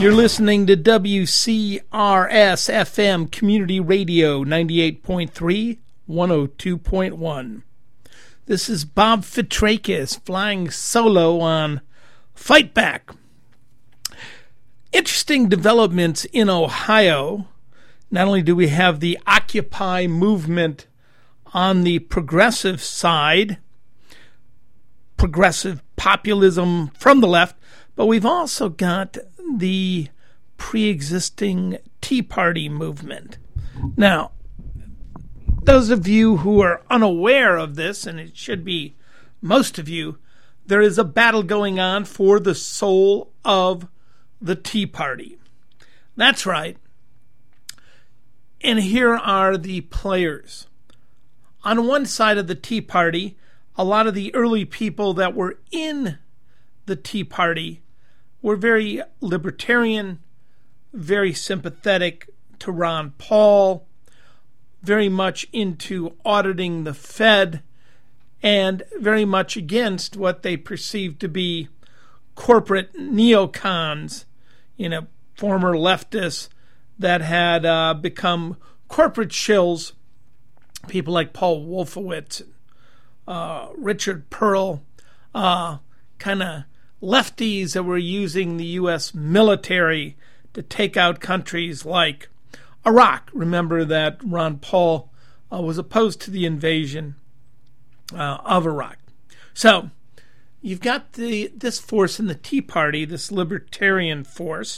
You're listening to WCRS FM Community Radio 98.3, 102.1. This is Bob Fitrakis flying solo on Fight Back. Interesting developments in Ohio. Not only do we have the Occupy movement on the progressive side, progressive populism from the left, but we've also got the pre-existing Tea Party movement. Now, those of you who are unaware of this, and it should be most of you, there is a battle going on for the soul of the Tea Party. That's right. And here are the players. On one side of the Tea Party, a lot of the early people that were in the Tea Party were very libertarian, very sympathetic to Ron Paul, very much into auditing the Fed, and very much against what they perceived to be corporate neocons, former leftists that had become corporate shills, people like Paul Wolfowitz, Richard Pearl, kind of lefties that were using the U.S. military to take out countries like Iraq. Remember that Ron Paul was opposed to the invasion of Iraq. So you've got this force in the Tea Party, this libertarian force,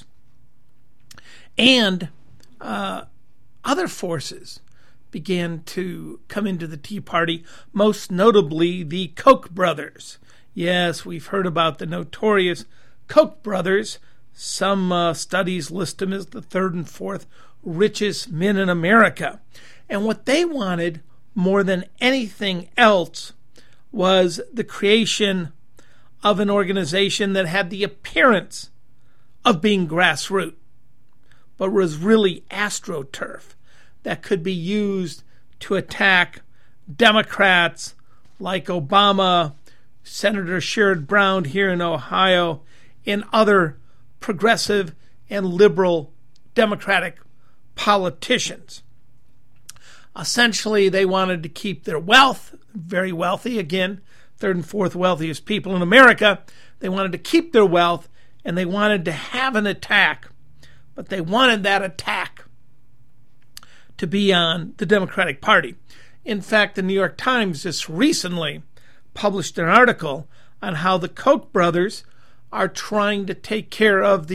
and other forces began to come into the Tea Party, most notably the Koch brothers. Yes, we've heard about the notorious Koch brothers. Some studies list them as the third and fourth richest men in America. And what they wanted more than anything else was the creation of an organization that had the appearance of being grassroots, but was really AstroTurf that could be used to attack Democrats like Obama, Senator Sherrod Brown here in Ohio, and other progressive and liberal Democratic politicians. Essentially, they wanted to keep their wealth, very wealthy, again, third and fourth wealthiest people in America. They wanted to keep their wealth, and they wanted to have an attack, but they wanted that attack to be on the Democratic Party. In fact, the New York Times just recently published an article on how the Koch brothers are trying to take care of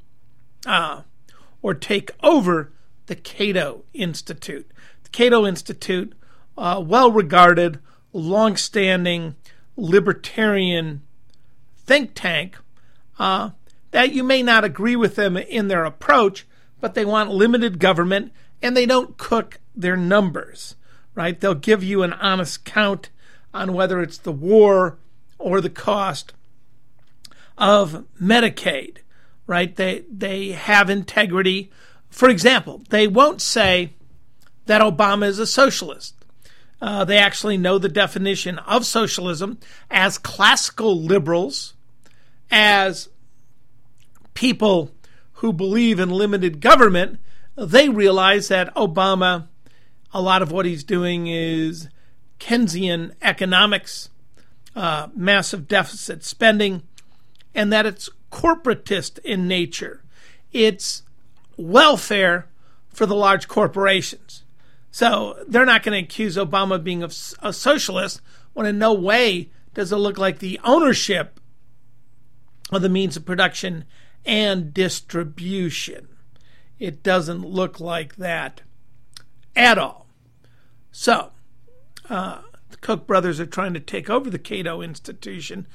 or take over the Cato Institute. The Cato Institute, well-regarded, long-standing libertarian think tank, that you may not agree with them in their approach, but they want limited government, and they don't cook their numbers, right? They'll give you an honest count on whether it's the war or the cost of Medicaid, right? They have integrity. For example, they won't say that Obama is a socialist. They actually know the definition of socialism as classical liberals, as people who believe in limited government. They realize that Obama, a lot of what he's doing is Keynesian economics, massive deficit spending, and that it's corporatist in nature. It's welfare for the large corporations. So they're not going to accuse Obama of being a socialist when in no way does it look like the ownership of the means of production and distribution. It doesn't look like that at all. So the Koch brothers are trying to take over the Cato Institute,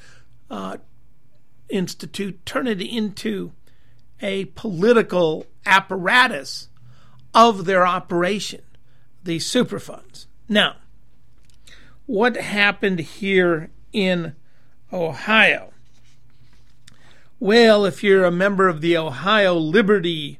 turn it into a political apparatus of their operation, the superfunds. Now, what happened here in Ohio? Well, if you're a member of the Ohio Liberty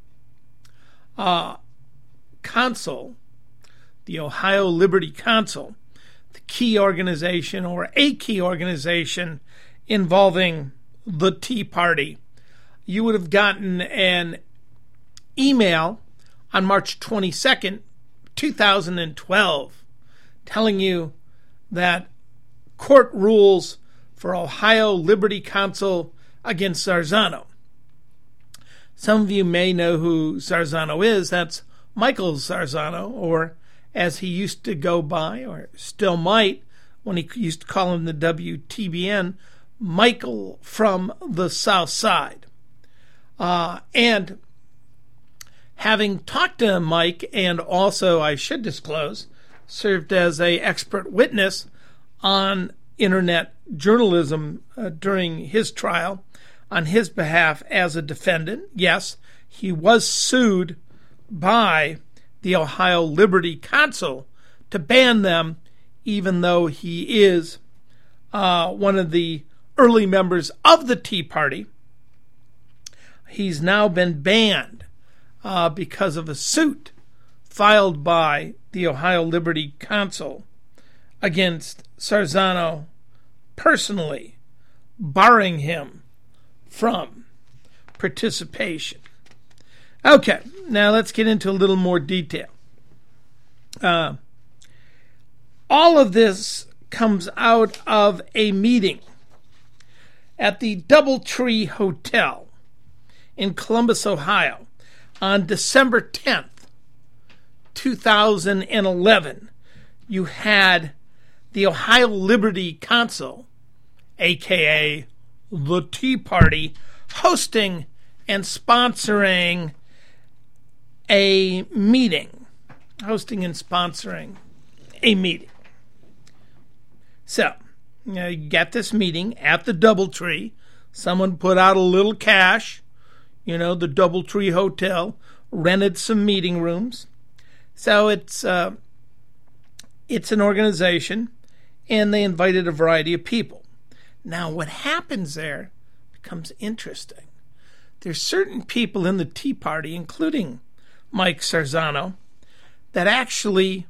Council, the Ohio Liberty Council, the key organization or a key organization involving the Tea Party, you would have gotten an email on March 22nd, 2012, telling you that court rules for Ohio Liberty Counsel against Zarzano. Some of you may know who Zarzano is. That's Michael Zarzano, or as he used to go by, or still might, when he used to call him the WTBN, Michael from the South Side. And having talked to Mike, and also, I should disclose, served as an expert witness on internet journalism during his trial on his behalf as a defendant. Yes, he was sued by the Ohio Liberty Counsel to ban them, even though he is one of the early members of the Tea Party. He's now been banned because of a suit filed by the Ohio Liberty Counsel against Zarzano personally, barring him from participation. Okay, now let's get into a little more detail. All of this comes out of a meeting at the Doubletree Hotel in Columbus, Ohio, on December 10th, 2011. You had the Ohio Liberty Counsel, a.k.a. the Tea Party, hosting and sponsoring a meeting. So, you get this meeting at the Doubletree. Someone put out a little cash. The Doubletree Hotel rented some meeting rooms. So it's an organization, and they invited a variety of people. Now, what happens there becomes interesting. There's certain people in the Tea Party, including Mike Zarzano, that actually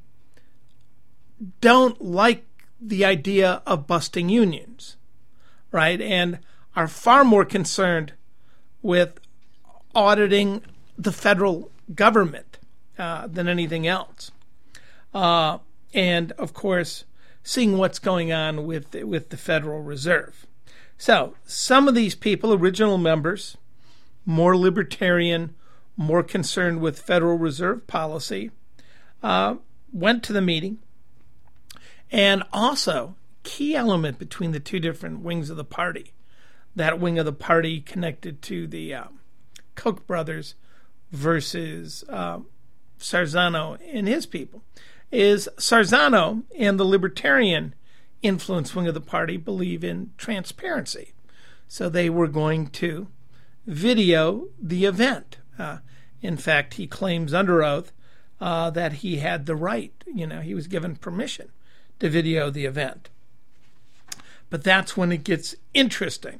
don't like the idea of busting unions, right? And are far more concerned with auditing the federal government than anything else. And, of course, seeing what's going on with the Federal Reserve. So some of these people, original members, more libertarian, more concerned with Federal Reserve policy, went to the meeting. And also, key element between the two different wings of the party, that wing of the party connected to the Koch brothers versus Zarzano and his people, is Zarzano and the libertarian influence wing of the party believe in transparency. So they were going to video the event. In fact, he claims under oath that he had the right, he was given permission to video the event. But that's when it gets interesting.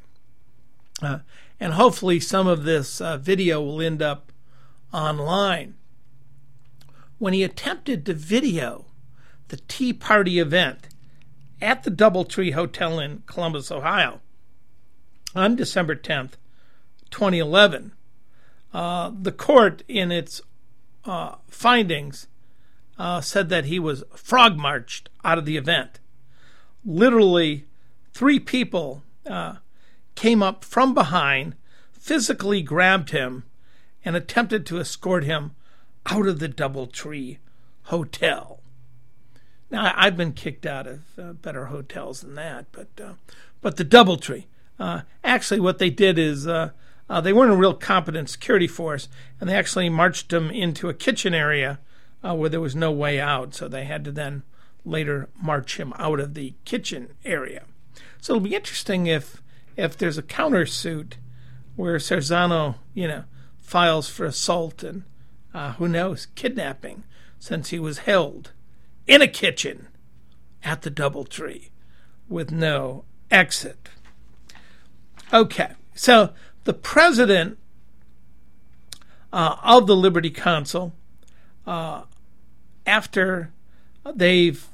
And hopefully some of this video will end up online. When he attempted to video the Tea Party event at the Doubletree Hotel in Columbus, Ohio, on December 10th, 2011, the court, in its findings, said that he was frog-marched out of the event. Literally, 3 people came up from behind, physically grabbed him, and attempted to escort him out of the Doubletree Hotel. Now, I've been kicked out of better hotels than that, but the Doubletree. Actually, what they did is they weren't a real competent security force, and they actually marched him into a kitchen area where there was no way out, so they had to then later march him out of the kitchen area. So it'll be interesting if there's a countersuit where Zarzano, files for assault and, who knows, kidnapping, since he was held in a kitchen at the Doubletree with no exit. Okay, so the president of the Liberty Counsel, after they've,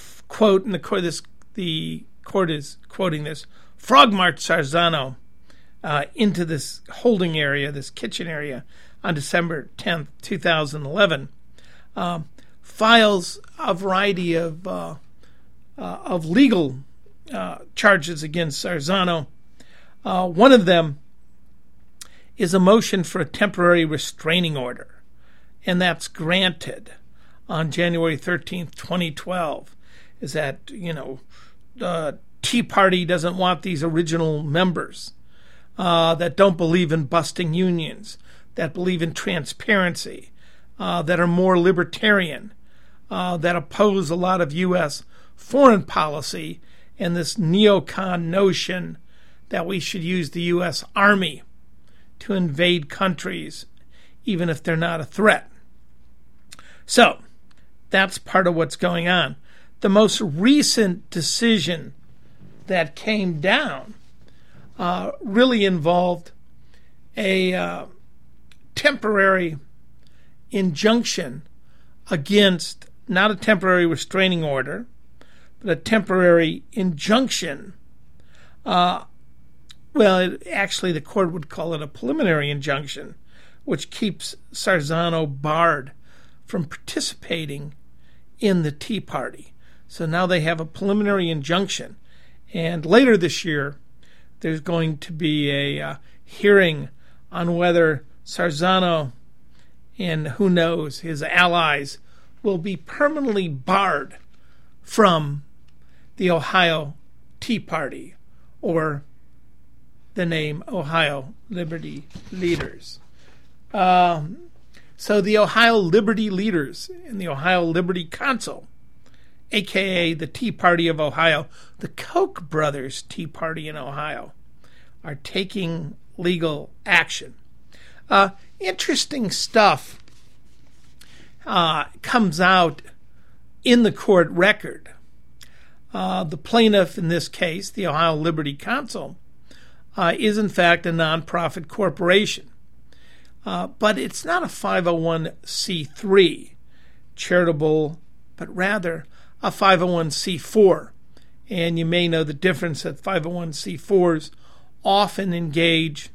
quote, and the court is quoting this, frog marched Zarzano into this holding area, this kitchen area, on December 10th, 2011, files a variety of legal charges against Sarzano. One of them is a motion for a temporary restraining order, and that's granted on January 13th, 2012. Is that, the Tea Party doesn't want these original members that don't believe in busting unions, that believe in transparency, that are more libertarian, that oppose a lot of U.S. foreign policy and this neocon notion that we should use the U.S. Army to invade countries, even if they're not a threat. So that's part of what's going on. The most recent decision that came down really involved a temporary injunction against, not a temporary restraining order, but a temporary injunction. Actually, the court would call it a preliminary injunction, which keeps Sarzano barred from participating in the Tea Party. So now they have a preliminary injunction. And later this year, there's going to be a hearing on whether Sarzano and, who knows, his allies will be permanently barred from the Ohio Tea Party, or the name Ohio Liberty Leaders. So the Ohio Liberty Leaders and the Ohio Liberty Council, a.k.a. the Tea Party of Ohio, the Koch brothers Tea Party in Ohio, are taking legal action. Interesting stuff comes out in the court record. The plaintiff in this case, the Ohio Liberty Council, is in fact a nonprofit corporation. But it's not a 501c3 charitable, but rather a 501c4. And you may know the difference that 501c4s often engage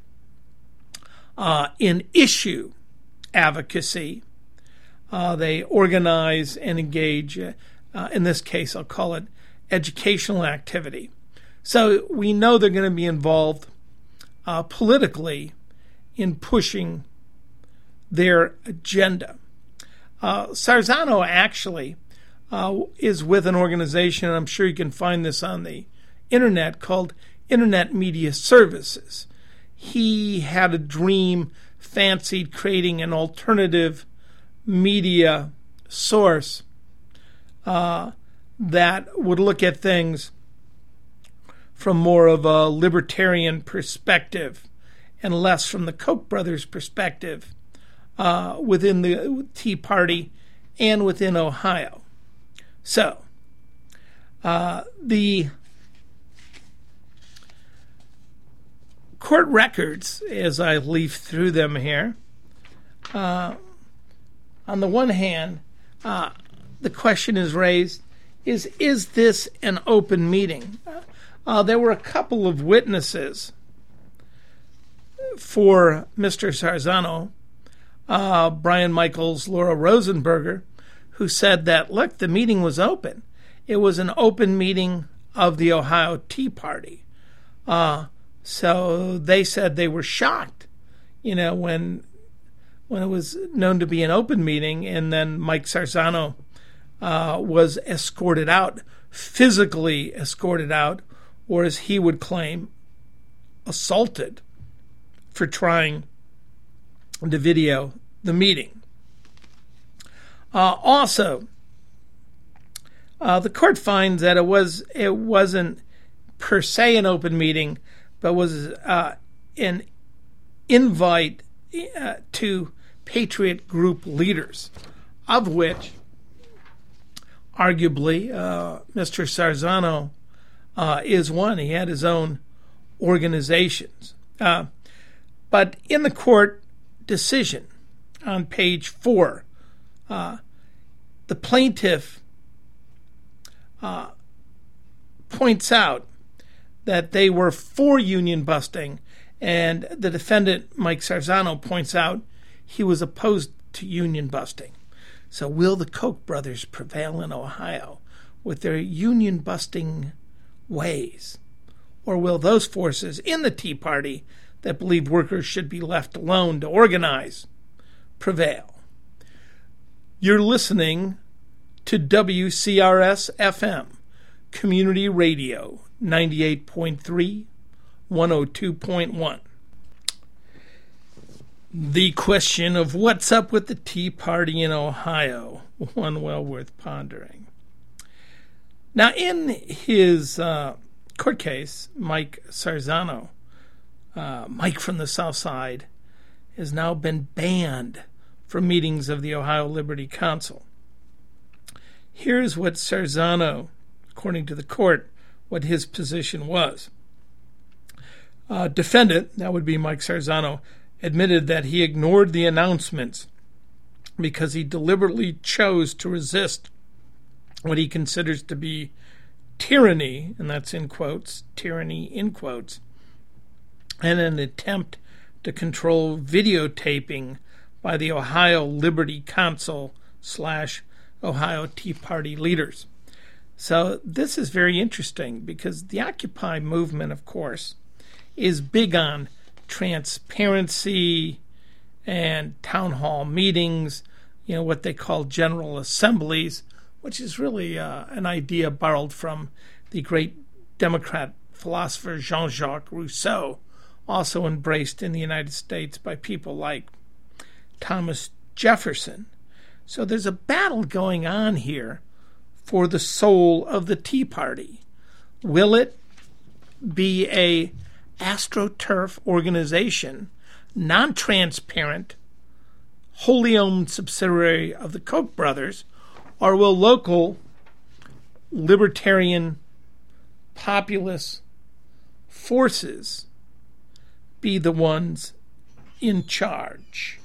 in issue advocacy. They organize and engage, in this case, I'll call it educational activity. So we know they're going to be involved politically in pushing their agenda. Sarzano actually is with an organization, and I'm sure you can find this on the internet, called Internet Media Services. He had a dream, fancied creating an alternative media source that would look at things from more of a libertarian perspective and less from the Koch brothers' perspective within the Tea Party and within Ohio. So, the court records, as I leaf through them here, on the one hand, the question is raised, is this an open meeting? There were a couple of witnesses for Mr. Sarzano, Brian Michaels, Laura Rosenberger, who said that, look, the meeting was open. It was an open meeting of the Ohio Tea Party. So they said they were shocked, when it was known to be an open meeting, and then Mike Sarzano was escorted out, physically escorted out, or as he would claim, assaulted for trying to video the meeting. Also, the court finds that it wasn't per se an open meeting, but was an invite to Patriot Group leaders, of which arguably Mr. Sarzano is one. He had his own organizations. But in the court decision on page 4, the plaintiff points out that they were for union busting And the defendant, Mike Sarzano, points out he was opposed to union busting. So will the Koch brothers prevail in Ohio with their union busting ways? Or will those forces in the Tea Party that believe workers should be left alone to organize prevail? You're listening to WCRS-FM, Community Radio, 98.3, 102.1. The question of what's up with the Tea Party in Ohio, one well worth pondering. Now, in his court case, Mike Sarzano, Mike from the South Side, has now been banned from meetings of the Ohio Liberty Council. Here's what Sarzano, according to the court, what his position was. Defendant, that would be Mike Sarzano, admitted that he ignored the announcements because he deliberately chose to resist what he considers to be tyranny, and that's in quotes, tyranny in quotes, and an attempt to control videotaping by the Ohio Liberty Council / Ohio Tea Party leaders. So this is very interesting because the Occupy movement, of course, is big on transparency and town hall meetings, what they call general assemblies, which is really an idea borrowed from the great Democrat philosopher Jean-Jacques Rousseau, also embraced in the United States by people like Thomas Jefferson. So there's a battle going on here for the soul of the Tea Party. Will it be a AstroTurf organization, non-transparent, wholly owned subsidiary of the Koch brothers, or will local libertarian populist forces be the ones in charge?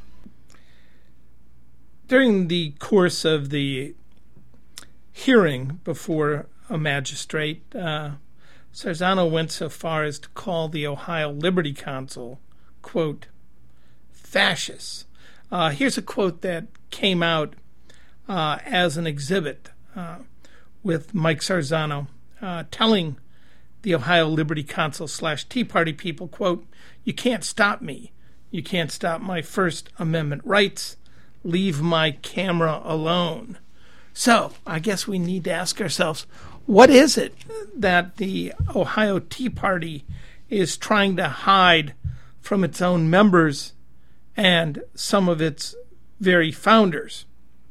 During the course of the hearing before a magistrate, Sarzano went so far as to call the Ohio Liberty Council, quote, fascists. Here's a quote that came out as an exhibit with Mike Sarzano telling the Ohio Liberty Council / Tea Party people, quote, "You can't stop me. You can't stop my First Amendment rights. Leave my camera alone." So I guess we need to ask ourselves, what is it that the Ohio Tea Party is trying to hide from its own members and some of its very founders?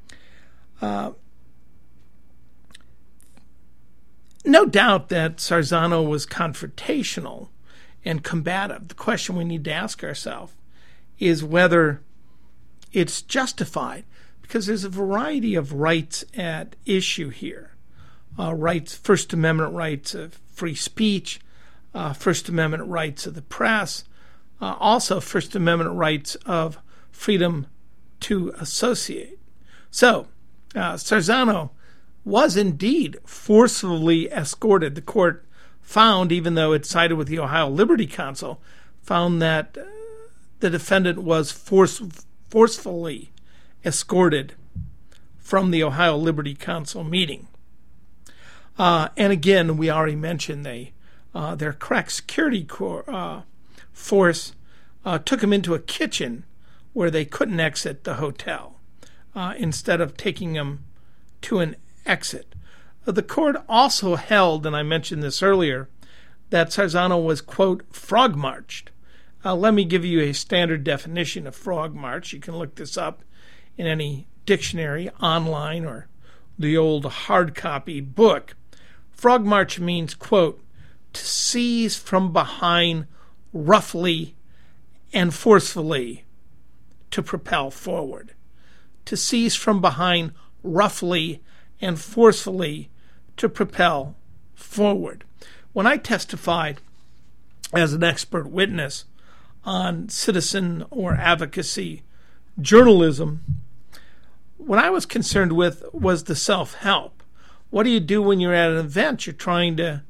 No doubt that Sarzano was confrontational and combative. The question we need to ask ourselves is whether it's justified, because there's a variety of rights at issue here. Rights, First Amendment rights of free speech, First Amendment rights of the press, also First Amendment rights of freedom to associate. So, Sarzano was indeed forcefully escorted. The court found, even though it sided with the Ohio Liberty Council, found that the defendant was forcefully escorted from the Ohio Liberty Council meeting. And again, we already mentioned their crack security force took him into a kitchen where they couldn't exit the hotel instead of taking him to an exit. The court also held, and I mentioned this earlier, that Sarzano was, quote, frog-marched. Let me give you a standard definition of frog-march. You can look this up in any dictionary, online, or the old hard copy book. Frog-march means, quote, to seize from behind roughly and forcefully to propel forward. To seize from behind roughly and forcefully to propel forward. When I testified as an expert witness on citizen or advocacy journalism, what I was concerned with was the self-help. What do you do when you're at an event? You're trying to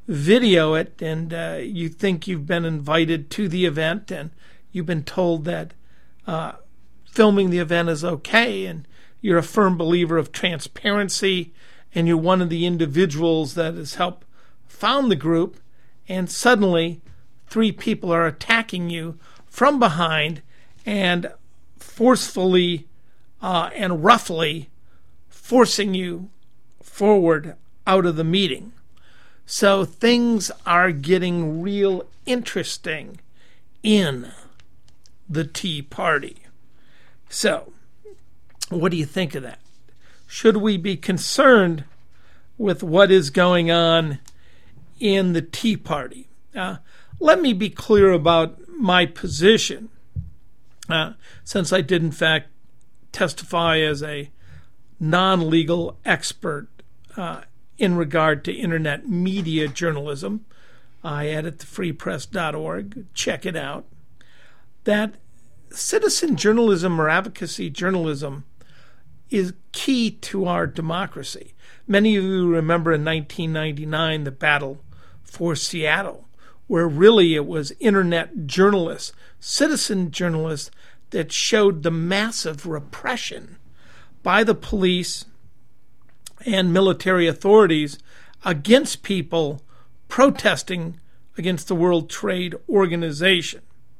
video it, and you think you've been invited to the event, and you've been told that filming the event is okay, and you're a firm believer of transparency, and you're one of the individuals that has helped found the group, and suddenly 3 people are attacking you from behind and forcefully and roughly forcing you forward out of the meeting. So things are getting real interesting in the Tea Party. So, what do you think of that? Should we be concerned with what is going on in the Tea Party? Let me be clear about my position, since I did in fact testify as a non-legal expert in regard to internet media journalism. I edit thefreepress.org. Check it out. That citizen journalism or advocacy journalism is key to our democracy. Many of you remember in 1999 the battle for Seattle, where really it was internet journalists, citizen journalists, that showed the massive repression by the police and military authorities against people protesting against the World Trade Organization.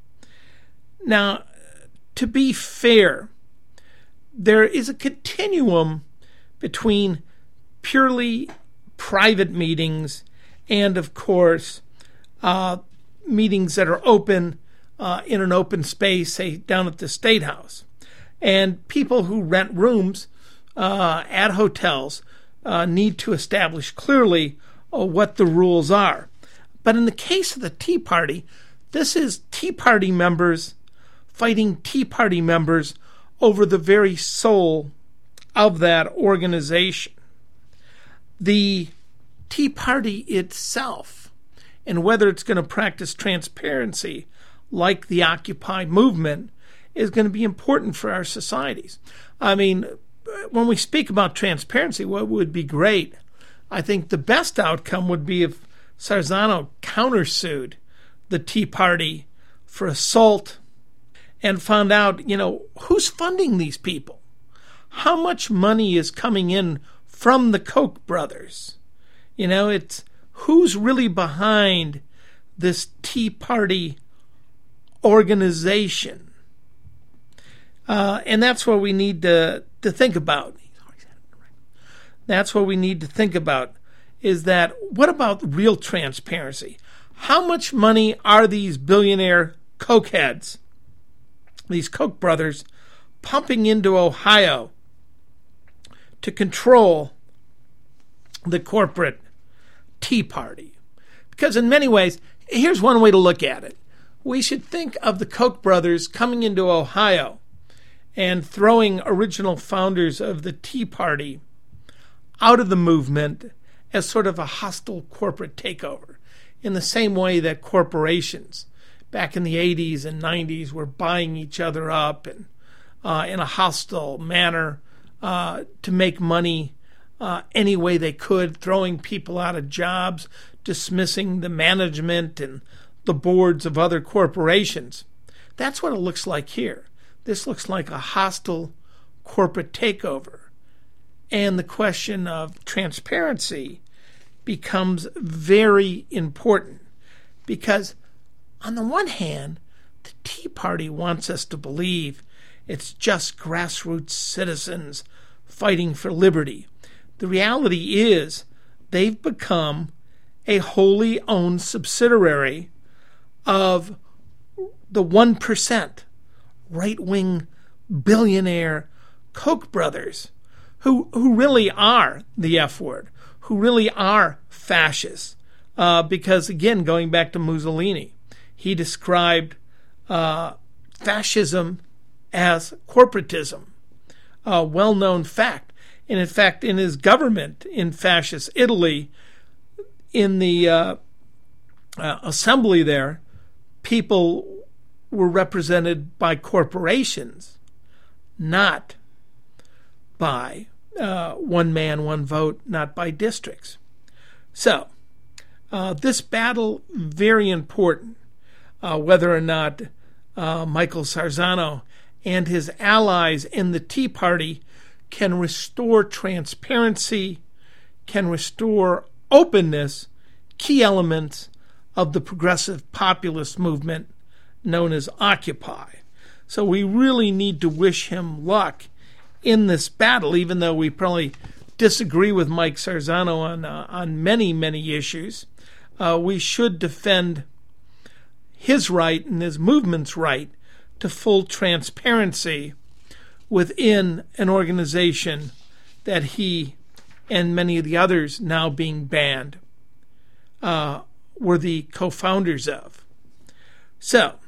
Now, to be fair, there is a continuum between purely private meetings and, of course, meetings that are open in an open space, say down at the State House. And people who rent rooms at hotels need to establish clearly what the rules are. But in the case of the Tea Party, this is Tea Party members fighting Tea Party members over the very soul of that organization. The Tea Party itself, and whether it's going to practice transparency like the Occupy movement, is going to be important for our societies. I mean, when we speak about transparency, what would be great, I think the best outcome would be if Sarzano countersued the Tea Party for assault and found out, who's funding these people? How much money is coming in from the Koch brothers? It's who's really behind this Tea Party organization. And that's what we need to think about. That's what we need to think about, is that what about real transparency? How much money are these billionaire Koch heads, these Koch brothers, pumping into Ohio to control the corporate Tea Party? Because in many ways, here's one way to look at it. We should think of the Koch brothers coming into Ohio and throwing original founders of the Tea Party out of the movement as sort of a hostile corporate takeover, in the same way that corporations back in the 80s and 90s were buying each other up and in a hostile manner to make money any way they could, throwing people out of jobs, dismissing the management and the boards of other corporations. That's what it looks like here. This looks like a hostile corporate takeover. And the question of transparency becomes very important, because on the one hand, the Tea Party wants us to believe it's just grassroots citizens fighting for liberty. The reality is they've become a wholly owned subsidiary of the 1% right-wing billionaire Koch brothers, who really are the F word, who really are fascists. Because, again, going back to Mussolini, he described fascism as corporatism, a well-known fact. And, in fact, in his government in fascist Italy, in the assembly there, people were represented by corporations, not by one man, one vote, not by districts. So, This battle, very important, whether or not Michael Sarzano and his allies in the Tea Party can restore transparency, can restore openness, key elements of the progressive populist movement known as Occupy. So we really need to wish him luck in this battle, even though we probably disagree with Mike Sarzano on many, many issues. We should defend his right and his movement's right to full transparency within an organization that he and many of the others now being banned were the co-founders of. So,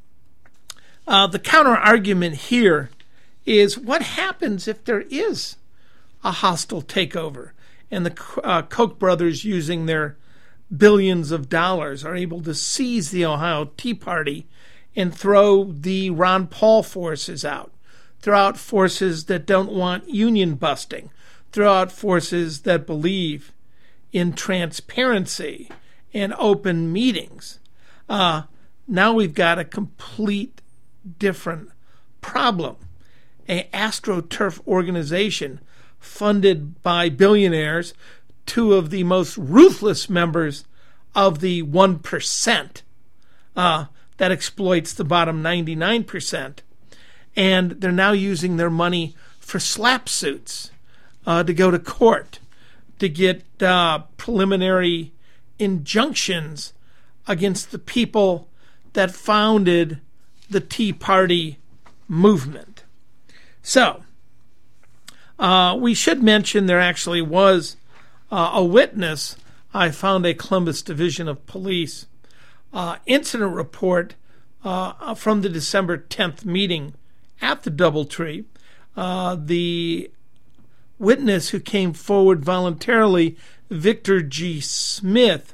the counter-argument here is what happens if there is a hostile takeover and the Koch brothers, using their billions of dollars, are able to seize the Ohio Tea Party and throw the Ron Paul forces out, throw out forces that don't want union busting, throw out forces that believe in transparency and open meetings. Now we've got a complete different problem. An AstroTurf organization funded by billionaires, two of the most ruthless members of the 1% that exploits the bottom 99%. And they're now using their money for slap suits, to go to court, to get preliminary injunctions against the people that founded the Tea Party movement. So, we should mention there actually was a witness. I found a Columbus Division of Police incident report from the December 10th meeting at the DoubleTree. The witness who came forward voluntarily, Victor G. Smith,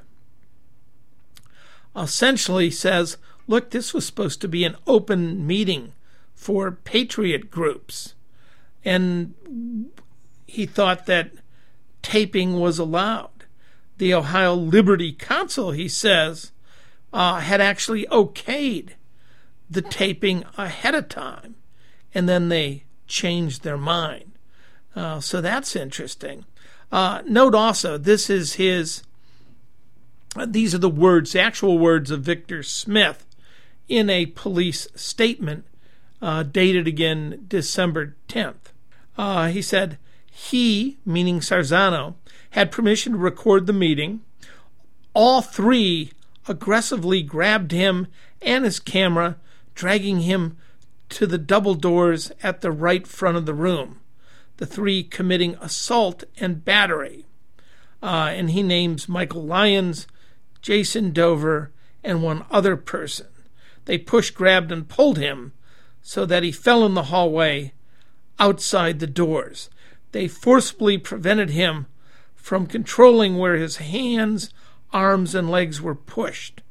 essentially says, look, this was supposed to be an open meeting for patriot groups. And he thought that taping was allowed. The Ohio Liberty Council, he says, had actually okayed the taping ahead of time, and then they changed their mind. So that's interesting. Note also, these are the words, the actual words of Victor Smith in a police statement dated again December 10th. He said he, meaning Sarzano, had permission to record the meeting. All three aggressively grabbed him and his camera, dragging him to the double doors at the right front of the room. The three committing assault and battery. And he names Michael Lyons, Jason Dover, and one other person. They pushed, grabbed, and pulled him so that he fell in the hallway outside the doors. They forcibly prevented him from controlling where his hands, arms, and legs were pushed.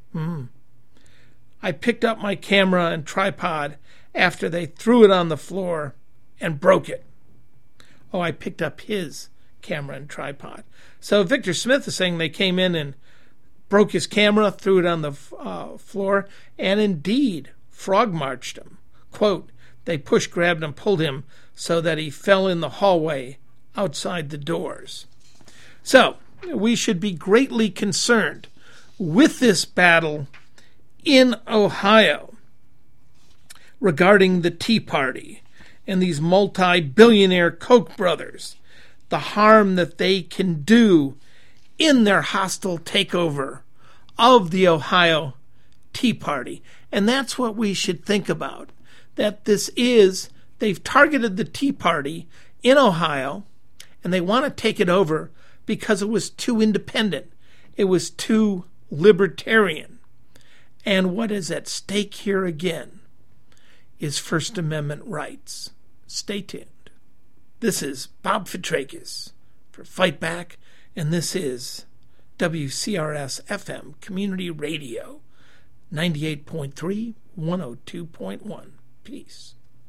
I picked up my camera and tripod after they threw it on the floor and broke it. Oh, I picked up his camera and tripod. So Victor Smith is saying they came in and broke his camera, threw it on the floor, and indeed frog marched him. Quote, they pushed, grabbed, and pulled him so that he fell in the hallway outside the doors. So we should be greatly concerned with this battle in Ohio regarding the Tea Party and these multi-billionaire Koch brothers, the harm that they can do in their hostile takeover of the Ohio Tea Party. And that's what we should think about, that they've targeted the Tea Party in Ohio, and they want to take it over because it was too independent. It was too libertarian. And what is at stake here again is First Amendment rights. Stay tuned. This is Bob Fitrakis for Fight Back, and this is WCRS FM Community Radio 98.3, 102.1. Peace.